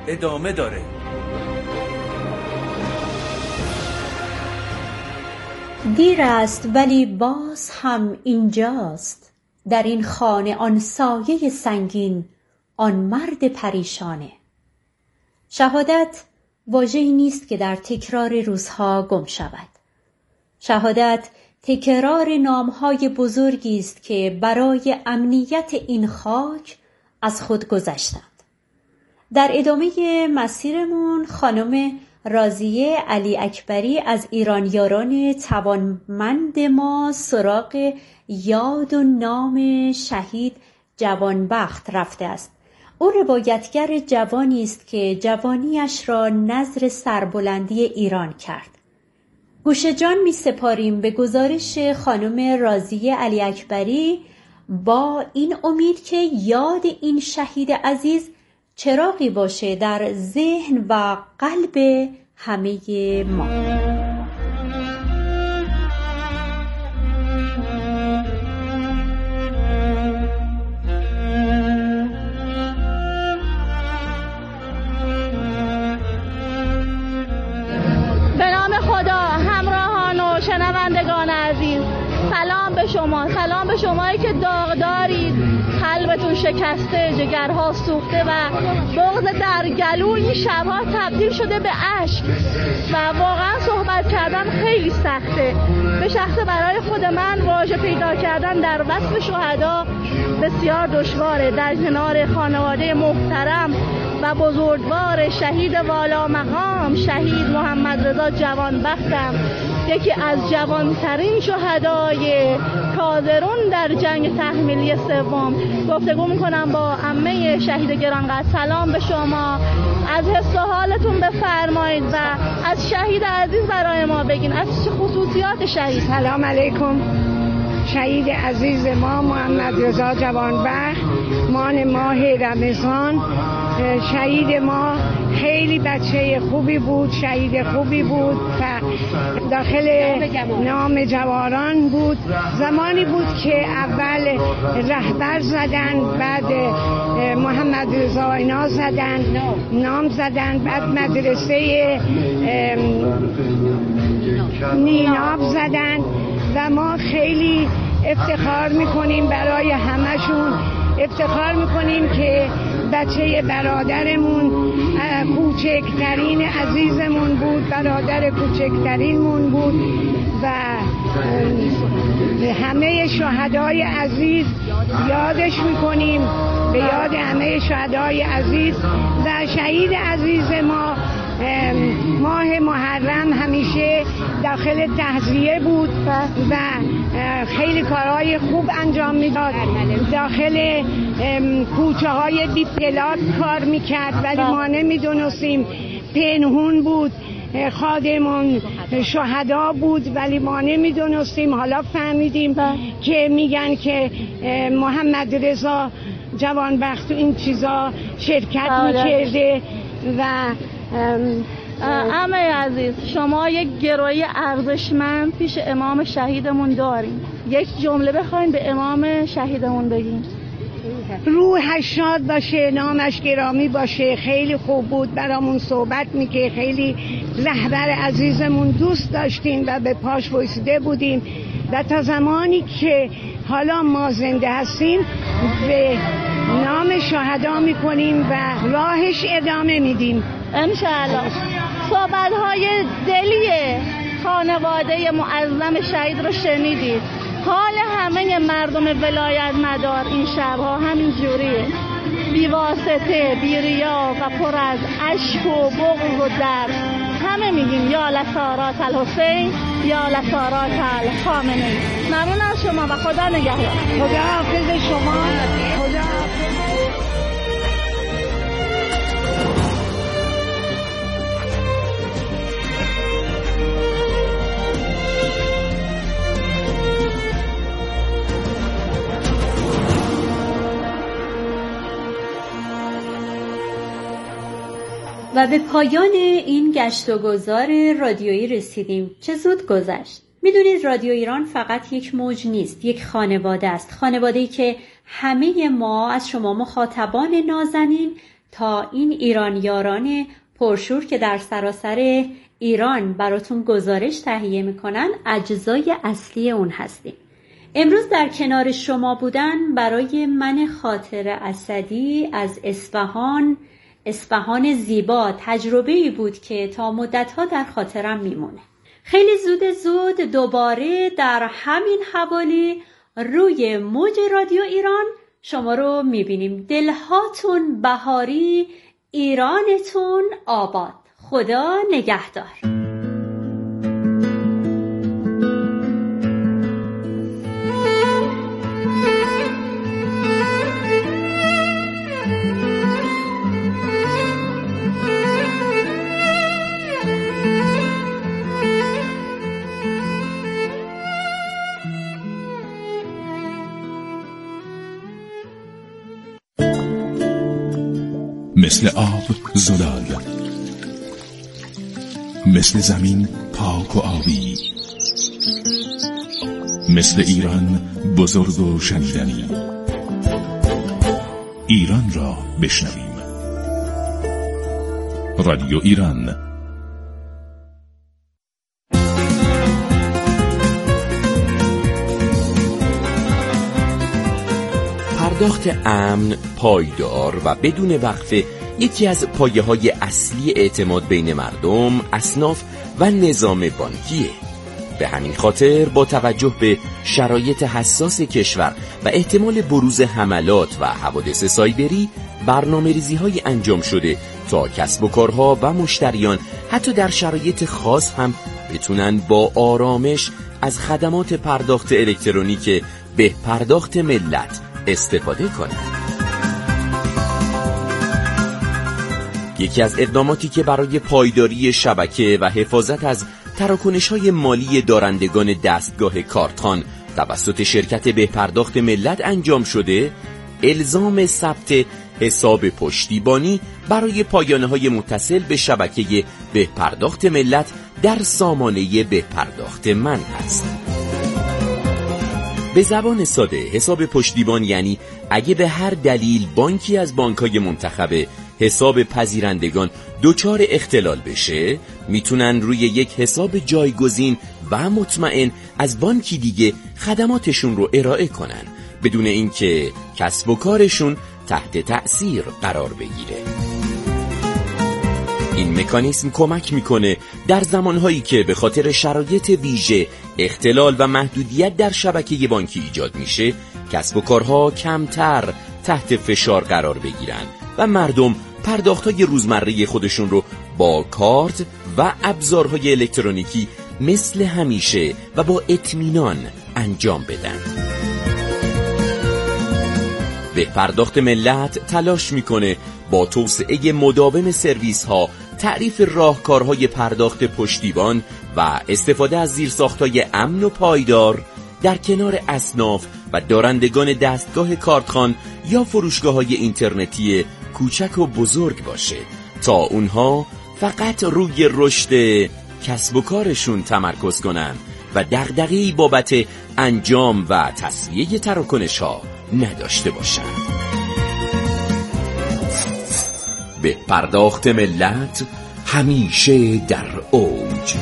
ادامه داره. دیر است ولی باز هم اینجاست، در این خانه آن سایه سنگین، آن مرد پریشانه. شهادت واژه‌ای نیست که در تکرار روزها گم شود. شهادت تکرار نامهای بزرگی است که برای امنیت این خاک از خود گذشتند. در ادامه مسیرمون خانم راضیه علی اکبری از ایرانیاران توانمند ما سراغ یاد و نام شهید جوانبخت رفته است. او روایتگر جوانی است که جوانیش را نذر سربلندی ایران کرد. گوش جان می سپاریم به گزارش خانم راضیه علی اکبری با این امید که یاد این شهید عزیز چراغی باشه در ذهن و قلب همه ما. به نام خدا، همراهان و شنوندگان عزیز، سلام به شما، سلام به شمایی که داغ دارید، قلبتون شکسته، جگرها سوخته و بغض در گلو این شبها تبدیل شده به اشک و واقعا صحبت کردن خیلی سخته. به شخص برای خود من واژه پیدا کردن در وصف شهدا بسیار دشواره. در کنار خانواده محترم و بزرگوار شهید والا مقام شهید محمد رضا جوانبختم، یکی از جوانترین شهدای کازرون در جنگ تحمیلی سوم، گفتگو میکنم با عمه شهید گرانقدر. سلام به شما، از حس و حالتون بفرمایید و از شهید عزیز برای ما بگین، از خصوصیات شهید. سلام علیکم. شهید عزیز ما محمد رضا جوانبخت، ماه رمضان، شهید ما خیلی بچه خوبی بود، شهید خوبی بود و داخل نام جواران بود. زمانی بود که اول رهبر زدن، بعد محمد رضا اینا زدن، نام زدن، بعد مدرسه نیناب زدن و ما خیلی افتخار میکنیم برای همشون، افتخار میکنیم که بچه برادرمون کوچکترین عزیزمون بود، برادر کوچکترینمون بود و همه شهدای عزیز یادش میکنیم، به یاد همه شهدای عزیز. و شهید عزیز ما ماه محرم همیشه داخل تعزیه بود و خیلی کارهای خوب انجام میداد، داخل کوچه های بی پلات کار میکرد ولی ما نمیدونستیم، پنهون بود، خادمون شهدا بود ولی ما نمیدونستیم. حالا فهمیدیم که میگن که محمد رضا جوانبخت تو این چیزا شرکت میکرده. و عمه عزیز، شما یک گروی ارزشمند پیش امام شهیدمون دارین، یک جمله بخواین به امام شهیدمون بگین. روحش شاد باشه، نامش گرامی باشه. خیلی خوب بود، برامون صحبت میکرد، خیلی رهبر عزیزمون دوست داشتیم و به پاش وایساده بودیم و تا زمانی که حالا ما زنده هستیم به نام شهدا میکنیم و راهش ادامه میدیم انشاءالله. صحبت‌های دلی خانواده معظم شهید رو شنیدید. حال همه مردم ولایت مدار این شبها همین جوریه، بی واسطه، بی ریا و پر از اشک و بغض و درد. همه میگیم یا لسارات الحسین یا لسارات الخامنه‌ای. ممنون از شما و خدا نگهدار. خدا حافظ شما. خدا حافظ. و به پایان این گشت و گذار رادیویی رسیدیم. چه زود گذشت. میدونید رادیو ایران فقط یک موج نیست، یک خانواده است. خانواده‌ای که همه ما از شما مخاطبان نازنین تا این ایرانیاران پرشور که در سراسر ایران براتون گزارش تهیه میکنن اجزای اصلی اون هستیم. امروز در کنار شما بودن برای من خاطر اسدی از اصفهان زیبا تجربه‌ای بود که تا مدت‌ها در خاطرم میمونه. خیلی زود دوباره در همین حوالی روی موج رادیو ایران شما رو میبینیم. دلهاتون بهاری، ایرانتون آباد. خدا نگهدار. مثل آب زلال، مثل زمین پاک و آبی، مثل ایران بزرگ و شنیدنی. ایران را بشنویم. رادیو ایران. پرداخت امن، پایدار و بدون وقفه یکی از پایه‌های اصلی اعتماد بین مردم، اصناف و نظام بانکیه. به همین خاطر با توجه به شرایط حساس کشور و احتمال بروز حملات و حوادث سایبری، برنامه‌ریزی‌های انجام شده تا کسب و کارها و مشتریان حتی در شرایط خاص هم بتونن با آرامش از خدمات پرداخت الکترونیک به پرداخت ملت استفاده کنند. یکی از اقداماتی که برای پایداری شبکه و حفاظت از تراکنش‌های مالی دارندگان دستگاه کارتخوان توسط شرکت به پرداخت ملت انجام شده، الزام ثبت حساب پشتیبانی برای پایانه‌های متصل به شبکه به پرداخت ملت در سامانه به پرداخت من است. به زبان ساده، حساب پشتیبان یعنی اگه به هر دلیل بانکی از بانک‌های منتخب حساب پذیرندگان دچار اختلال بشه، میتونن روی یک حساب جایگزین و مطمئن از بانکی دیگه خدماتشون رو ارائه کنن بدون اینکه کسب و کارشون تحت تأثیر قرار بگیره. این مکانیزم کمک میکنه در زمانهایی که به خاطر شرایط ویژه اختلال و محدودیت در شبکه بانکی ایجاد میشه، کسب و کارها کمتر تحت فشار قرار بگیرن و مردم پرداخت‌های روزمره خودشون رو با کارت و ابزارهای الکترونیکی مثل همیشه و با اطمینان انجام بدن. به پرداخت ملت تلاش میکنه با توسعه مداوم سرویس ها، تعریف راهکارهای پرداخت پشتیبان و استفاده از زیرساخت‌های امن و پایدار در کنار اصناف و دارندگان دستگاه کارتخوان یا فروشگاه‌های اینترنتی کوچک و بزرگ باشه تا اونها فقط روی رشد کسب و کارشون تمرکز کنن و دغدغه‌ای بابت انجام و تسویه تراکنش‌ها نداشته باشن. به پرداخت ملت همیشه در اوج.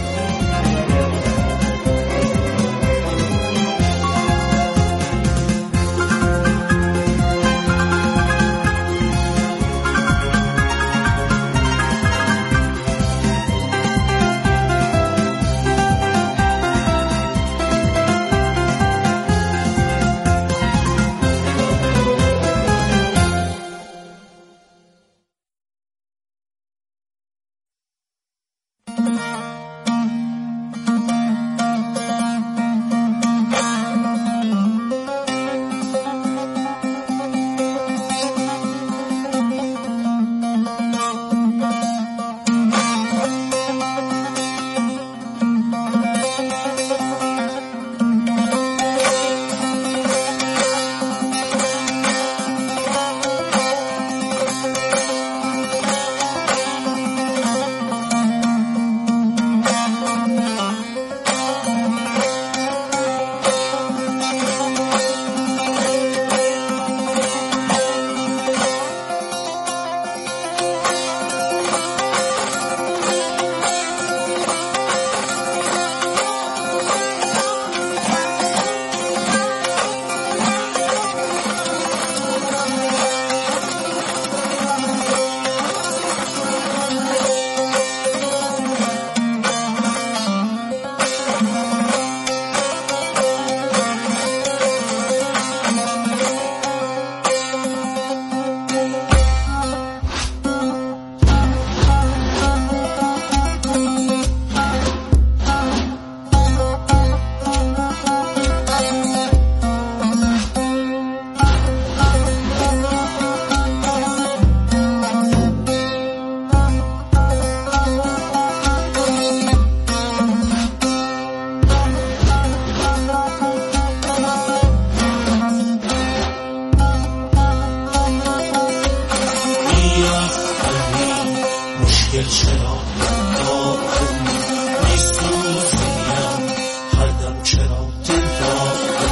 مشکل چرا دارم میسوزیم هر دم چرا دل دارم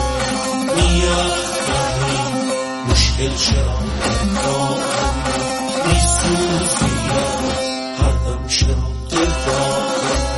میافکنیم مشکل چرا دارم میسوزیم هر دم چرا دل دارم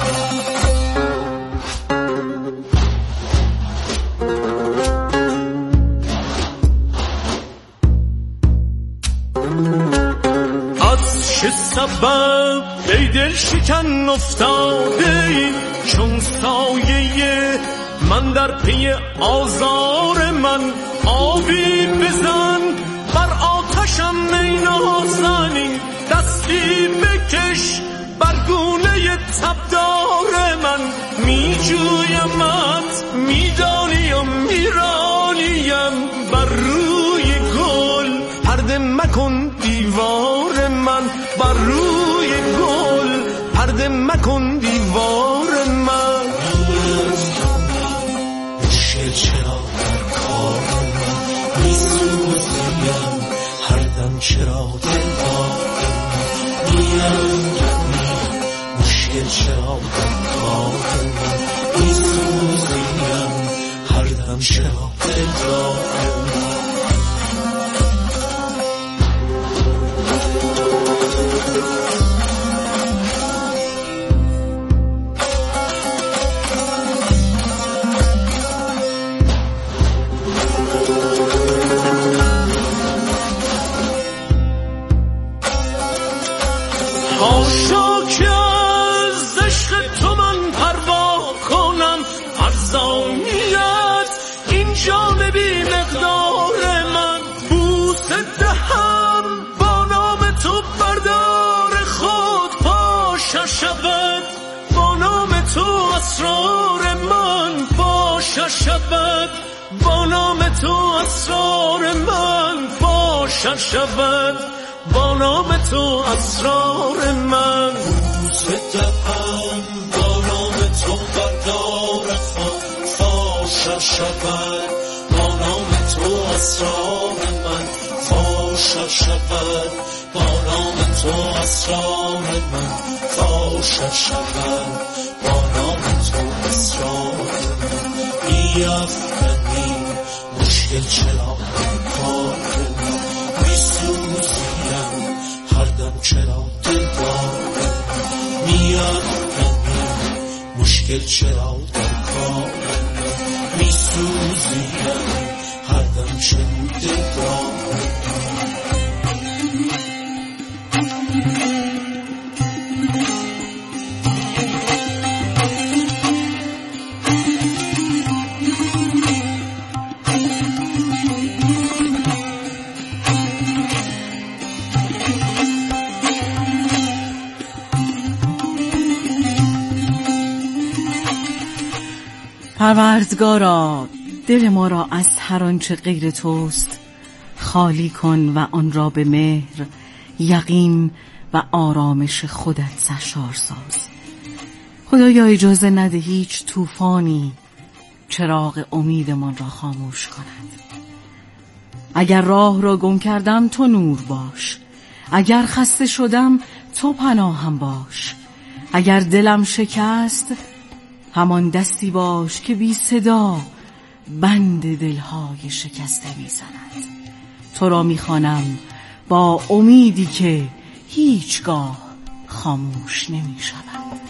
چه سبب ای دل شکن افتاده ای چون سایه من در پی آزار من آبی بزن بر آتشم می نازنی دستی بکش بر گونه تبدار من می جویمت می دانیم میرانیم بر روی گل پرده مکن دیوار من بر روی گل پرده مکن دیوار من مشکل چرا در کار من میسوزیم هر دم چرا دل دارم میانگمی مشکل چرا در کار من میسوزیم هر دم چرا دل دارم هاشا که از عشق تو من پروا کنم ارزانیت این جان بی مقدار من بوسه دهم با نام تو بردار خود پاشا شود با نام تو اسرار من پاشا شود با نام تو اسرار من پاشا شود با نام تو اسرار من بوسه دهم با نام تو بردار خود فاشا شود با نام تو اسرار من فاشا شود با نام تو اسرار من فاشا شود با نام تو اسرار من بیافکنی مشکل چرا کار من میسوزیم هر دم چرا دل دارم میافکنی مشکل چرا در کار من میسوزیم هر دم چرا دل دارم پروردگارا دل ما را از هر آنچه غیر توست خالی کن و آن را به مهر، یقین و آرامش خودت سرشار ساز. خدایا اجازه نده هیچ طوفانی چراغ امیدمان را خاموش کند. اگر راه را گم کردم تو نور باش، اگر خسته شدم تو پناهم باش، اگر دلم شکست همان دستی باش که بی صدا بند دلهای شکسته میزند. تو را میخوانم با امیدی که هیچگاه خاموش نمی شود.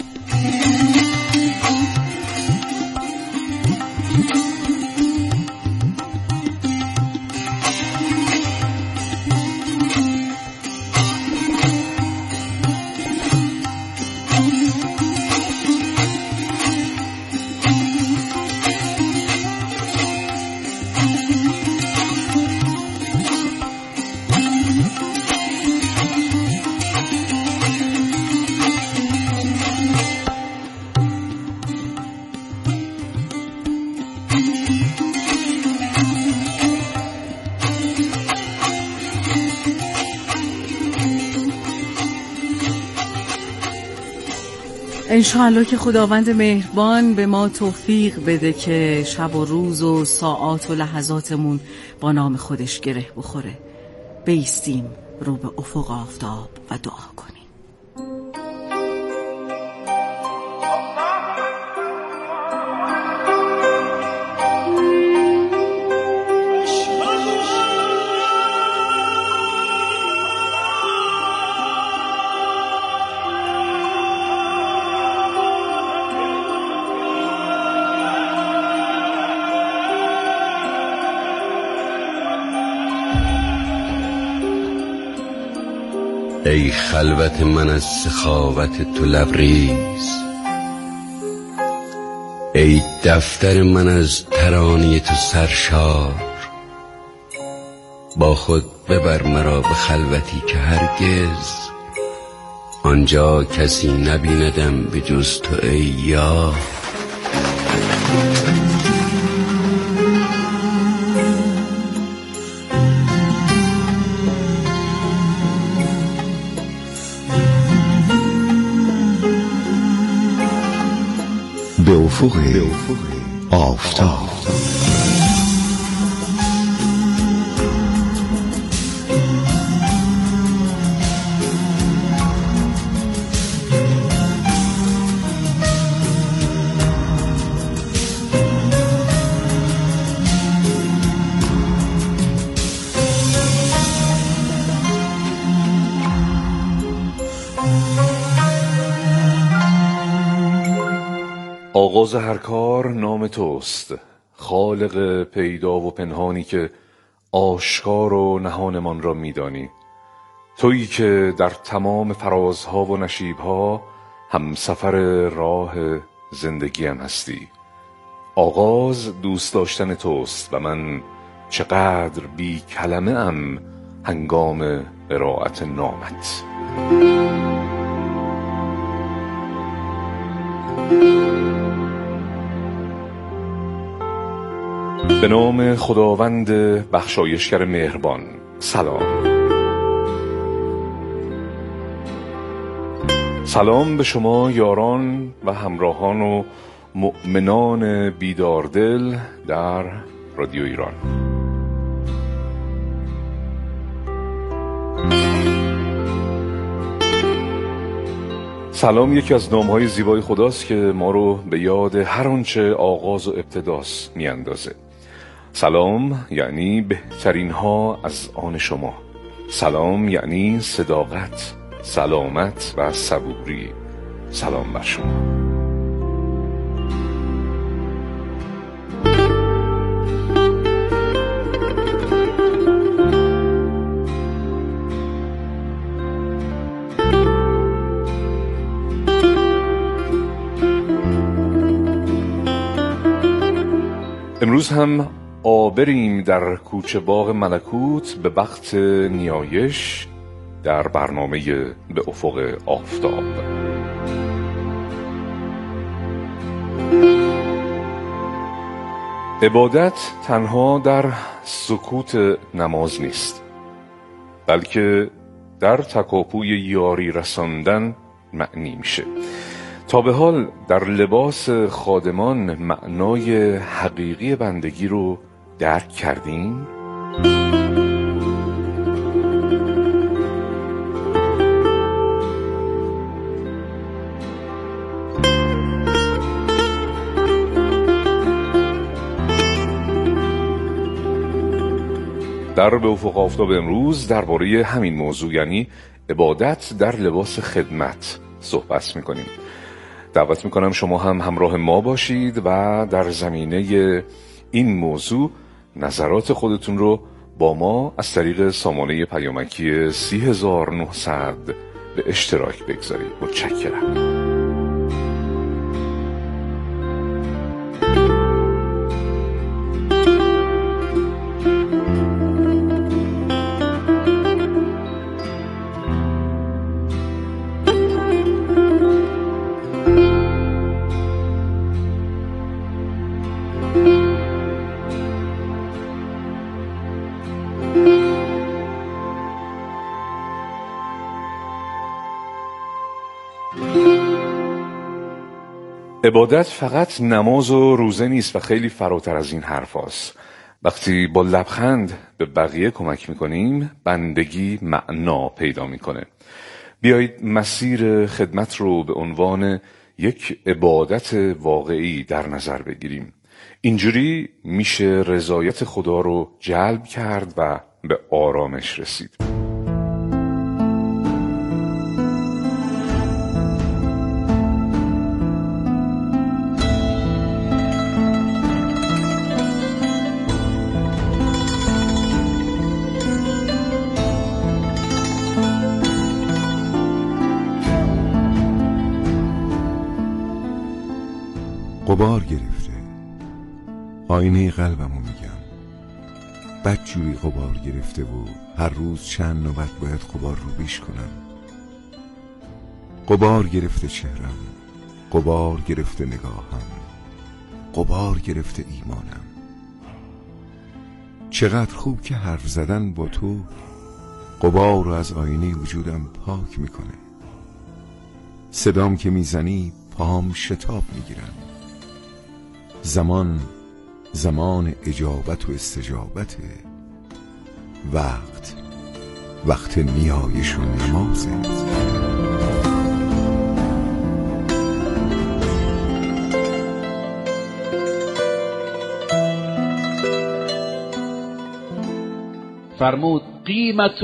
انشاءالله که خداوند مهربان به ما توفیق بده که شب و روز و ساعات و لحظاتمون با نام خودش گره بخوره. بایستیم رو به افق آفتاب و دعا کنیم. ای خلوت من از سخاوت تو لبریز، ای دفتر من از ترانه تو سرشار. با خود ببر مرا به خلوتی که هرگز آنجا کسی نبیندم به جز تو ای یار. به افق آفتاب. آغاز هر کار نام توست، خالق پیدا و پنهانی که آشکار و نهانمان را میدانی. تویی که در تمام فرازها و نشیبها همسفر راه زندگیم هستی. آغاز دوست داشتن توست و من چقدر بی کلمه ام هنگام قرائت نامت. به نام خداوند بخشایشگر مهربان. سلام. سلام به شما یاران و همراهان و مؤمنان بیداردل در رادیو ایران. سلام یکی از نام‌های زیبای خداست که ما رو به یاد هر آنچه آغاز و ابتداست میاندازه. سلام یعنی بهترین ها از آن شما. سلام یعنی صداقت، سلامت و صبوری. سلام بر شما. امروز هم آبریم در کوچه باغ ملکوت به وقت نیایش در برنامه به افق آفتاب. عبادت تنها در سکوت نماز نیست، بلکه در تکاپوی یاری رساندن معنی میشه. تا به حال در لباس خادمان معنای حقیقی بندگی رو درک کردین؟ در به افق آفتاب امروز درباره همین موضوع، یعنی عبادت در لباس خدمت، صحبت میکنیم. دعوت میکنم شما هم همراه ما باشید و در زمینه این موضوع نظرات خودتون رو با ما از طریق سامانه پیامکی 3900 به اشتراک بگذارید. متشکرم. عبادت فقط نماز و روزه نیست و خیلی فراتر از این حرف هست. وقتی با لبخند به بقیه کمک میکنیم، بندگی معنا پیدا میکنه. بیایید مسیر خدمت رو به عنوان یک عبادت واقعی در نظر بگیریم. اینجوری میشه رضایت خدا رو جلب کرد و به آرامش رسید. غبار گرفته، آینه قلبمو میگم، بدجوری غبار گرفته و هر روز چند نوبت باید غبار رو بیش کنم. غبار گرفته چهرم، غبار گرفته نگاهم، غبار گرفته ایمانم. چقدر خوب که حرف زدن با تو غبار رو از آینه وجودم پاک میکنه. صدام که میزنی پاهم شتاب میگیرن. زمان اجابت و استجابته. وقت نیایش و نمازه. فرمود قیمت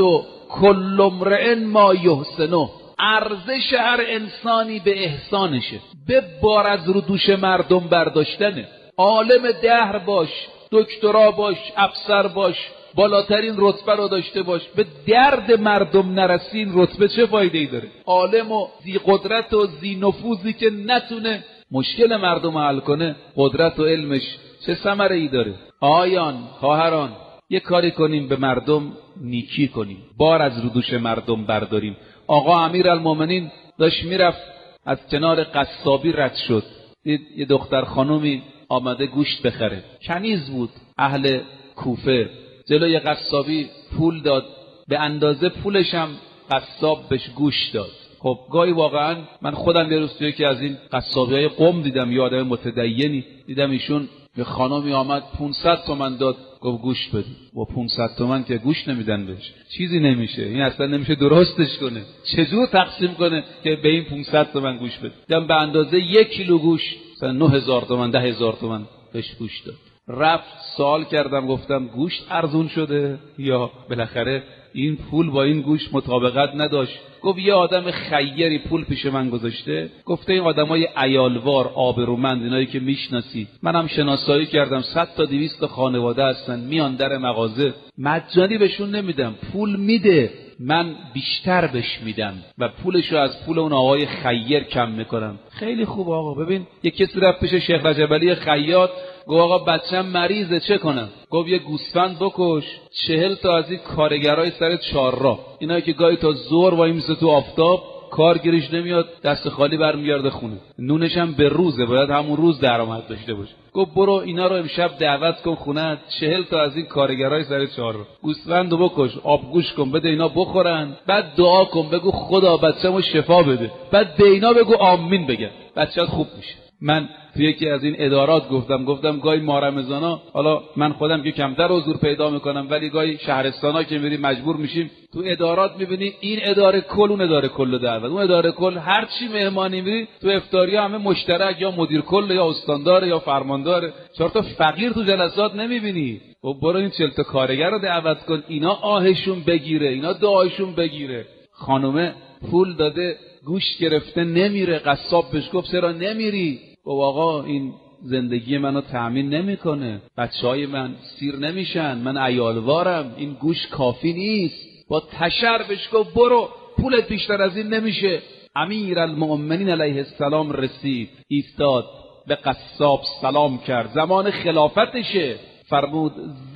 کل امرئ ما یحسنه، ارزش هر انسانی به احسانشه، به بار از رو دوش مردم برداشتنه. عالم دهر باش، دکترا باش، افسر باش، بالاترین رتبه رو داشته باش، به درد مردم نرسین رتبه چه فایده ای داره؟ عالم و ذی قدرت و ذی نفوذی که نتونه مشکل مردم حل کنه، قدرت و علمش چه ثمره ای داره؟ آیان خواهران، یه کاری کنیم به مردم نیکی کنیم، بار از رو دوش مردم برداریم. آقا امیرالمومنین داشت میرفت، از کنار قصابی رد شد، دید یه دختر خانومی آمده گوشت بخره، کنیز بود، اهل کوفه. جلوی قصابی پول داد، به اندازه پولش هم قصاب بهش گوشت داد. خب گاهی واقعا من خودم یه روز توی که از این قصابی‌های قم دیدم، یه آدم متدینی دیدم، ایشون یه خانومی آمد 500 تومن داد، گفت گوشت بده. با 500 تومن که گوشت نمیدن بهش، چیزی نمیشه، این اصلا نمیشه درستش کنه، چجور تقسیم کنه که به این 500 تومن گوشت بده؟ دیدم به اندازه 1 کیلو گوشت مثلا 9000 تومن 10000 تومن بهش گوشت داد. رفت سوال کردم، گفتم گوشت ارزون شده یا بالاخره این پول با این گوشت مطابقت نداشت؟ گفت یه آدم خیری پول پیش من گذاشته، گفته این آدمای عیالوار آبرومند، اینایی که میشناسی، منم شناسایی کردم، 100 تا 200 تا خانواده هستن، میان در مغازه، مجانی بهشون نمیدم، پول میده، من بیشتر بهش میدم و پولشو از پول اون آقای خیر کم میکنم. خیلی خوب آقا. ببین یه کسی رفت پیش شیخ رجب علی خیاط، گفت آقا بچه‌م مریضه چه کنم؟ گفت یه گوسفند بکش، 40 تا از این کارگرای سر چهارراه، اینایی که گاهی تا ظهر وای میسه تو آفتاب، کار گیرش نمیاد، دست خالی برمیگرده خونه، نونش هم به روزه، باید همون روز درآمد داشته باشه. گفت برو اینا رو امشب دعوت کن خونه، 40 تا از این کارگرای سر چهارراه، گوسفندو بکش، آبگوش کن، بده اینا بخورن، بعد دعا کن، بگو خدا بچه‌مو شفا بده، بعد به اینا بگو آمین بگن، بچه‌ت خوب میشه. من توی یکی از این ادارات گفتم گاهی مارمزانا، حالا من خودم که کمتر حضور پیدا میکنم، ولی گاهی شهرستانا که میریم مجبور میشیم تو ادارات میبینی این اداره کل، اون اداره کل دعوت، اون اداره کل، هر چی مهمانی میری تو افطاری همه مشترک، یا مدیر کل یا استاندار یا فرماندار، 4 تا فقیر تو جلسات نمیبینی. و برو این 40 تا کارگر رو دعوت کن، اینا آهشون بگیره، اینا دعایشون بگیره. خانومه پول داده گوشت گرفته نمیره، قصاب بهش گفت چرا نمیری؟ گفت آقا این زندگی منو تأمین نمیکنه، بچهای من سیر نمیشن، من عیالوارم، این گوشت کافی نیست. با تشر بهش گفت برو، پولت بیشتر از این نمیشه. امیرالمؤمنین علیه السلام رسید، ایستاد، به قصاب سلام کرد، زمان خلافتشه، فرمود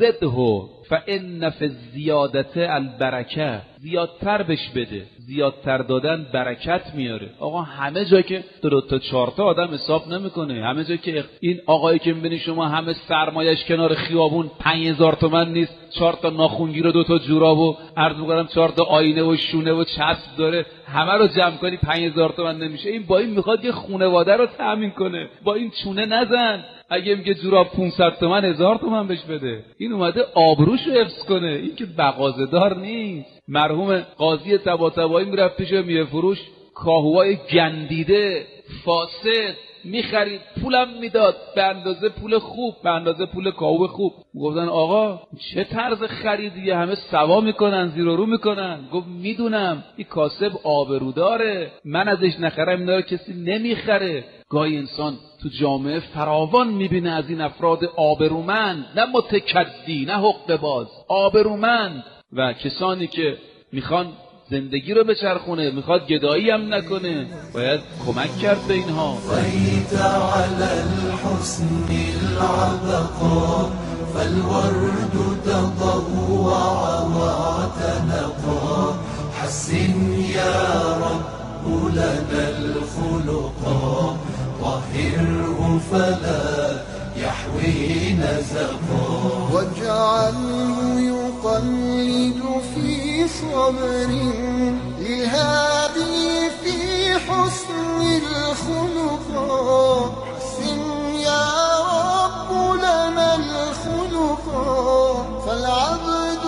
زده فان فی الزیادت البرکه، زیادتر بش بده، زیادتر دادن برکت میاره. آقا همه جا که 2 تا 4 تا آدم حساب نمیکنه، همه جا که این آقایی که میبینی شما همه سرمایش کنار خیابون 5000 تومن نیست، 4 تا ناخونگیر و 2 تا جوراب و عرض میکنم 4 تا آینه و شونه و چسب داره، همه رو جمع کنی 5000 تومن نمیشه. این با این میخواد یه خانواده رو تامین کنه، با این چونه نزن. اگه میگه جوراب 500 تومن 1000 تومن بهش بده، این اومده آبروشو حفظ کنه، این که مغازه‌دار نیست. مرحوم قاضی طباطبایی میرفت پیش میوه فروش، کاهوهای گندیده فاسد میخرید، پولم میداد به اندازه پول خوب، به اندازه پول کاهو خوب. گفتن آقا چه طرز خریدیه، همه سوا میکنن، زیر و رو میکنن. گفت میدونم این کاسب آبروداره، من ازش نخرم، اینا رو کسی نمیخره. گاهی انسان تو جامعه فراوان میبینه از این افراد آبرومند، نه متکدی، نه حقه باز، آبرومند، و کسانی که میخوان زندگی رو بچرخونه، میخواد گدایی هم نکنه، باید کمک کرد به اینها. بيت على الحسن العبقى فالورد تضوع واعتنقا حسن يا رب لنا الخلقا طهره فلا يحوي نزقا واجعله يقلد في صبر لهذه في حسن الخلقا حسن يا رب لنا الخلقا فالعبد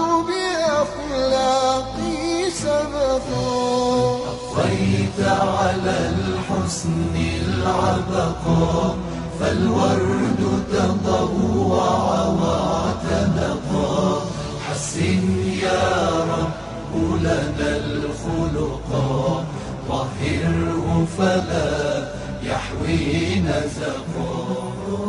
بأخلاقي سبقا بيت على الحسن العبقا فالورد تضوع واعتنقا حسن يا رب لنا الخلقا طهره فلا يحوي نزقا.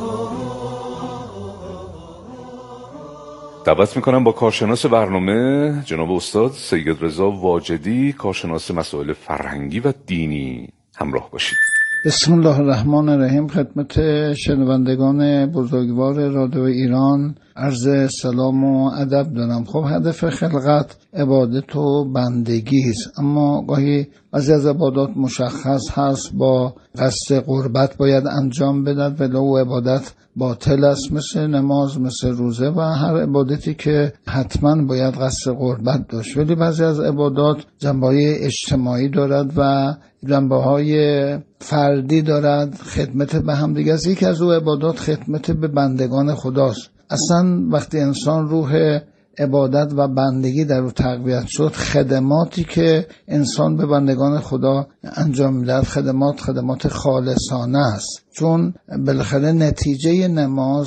دعوت میکنم با کارشناس برنامه جناب استاد سید رضا واجدی، کارشناس مسائل فرهنگی و دینی، همراه باشید. بسم الله الرحمن الرحیم. خدمت شنوندگان بزرگوار رادیو ایران عرض سلام و ادب دارم. خب هدف خلقت عبادت و بندگی است، اما گاهی بعضی از عبادات مشخص هست با قصد قربت باید انجام بدهد ولو عبادت باطل است، مثل نماز، مثل روزه و هر عبادتی که حتما باید قصد قربت داشت. ولی بعضی از عبادات جنبه‌های اجتماعی دارد و جنبه‌های فردی دارد، خدمت به هم دیگه است. یکی از او عبادات خدمت به بندگان خداست. اصلا وقتی انسان روح عبادت و بندگی در او تقویت شد، خدماتی که انسان به بندگان خدا انجام می‌دهد خدمات خالصانه است، چون بالاخره نتیجه نماز،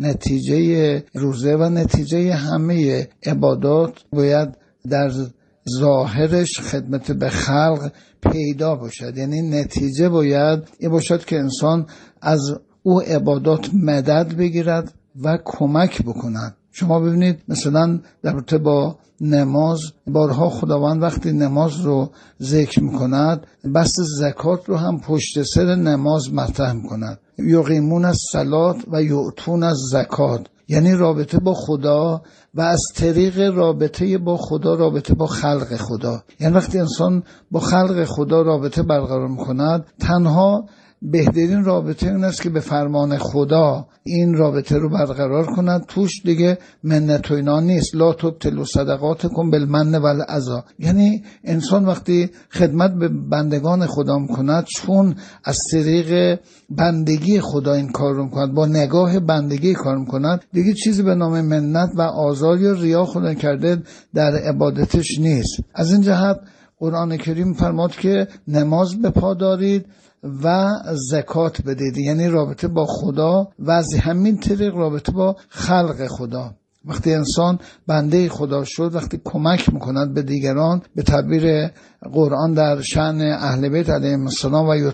نتیجه روزه و نتیجه همه عبادات باید در ظاهرش خدمت به خلق پیدا باشد. یعنی نتیجه باید این باشد که انسان از او عبادات مدد بگیرد و کمک بکند. شما ببینید مثلا در رابطه با نماز، بارها خداوند وقتی نماز رو ذکر میکند بحث زکات رو هم پشت سر نماز مطرح میکند. یقیمون الصلاة و یؤتون الزکات، یعنی رابطه با خدا و از طریق رابطه با خدا رابطه با خلق خدا. یعنی وقتی انسان با خلق خدا رابطه برقرار میکند، تنها بهترین رابطه این است که به فرمان خدا این رابطه رو برقرار کند، توش دیگه منت و اینا نیست. لا تبطلوا صدقاتکم بالمن والعذی. یعنی انسان وقتی خدمت به بندگان خدا میکند، چون از طریق بندگی خدا این کار رو میکند، با نگاه بندگی کار میکند، دیگه چیزی به نام منت و آزار یا ریا خدا کرده در عبادتش نیست. از این جهت قرآن کریم فرمود که نماز به پا دارید و زکات بدید، یعنی رابطه با خدا و از همین طریق رابطه با خلق خدا. وقتی انسان بنده خدا شد، وقتی کمک میکند به دیگران، به تعبیر قرآن در شأن اهل بیت علیهم السلام و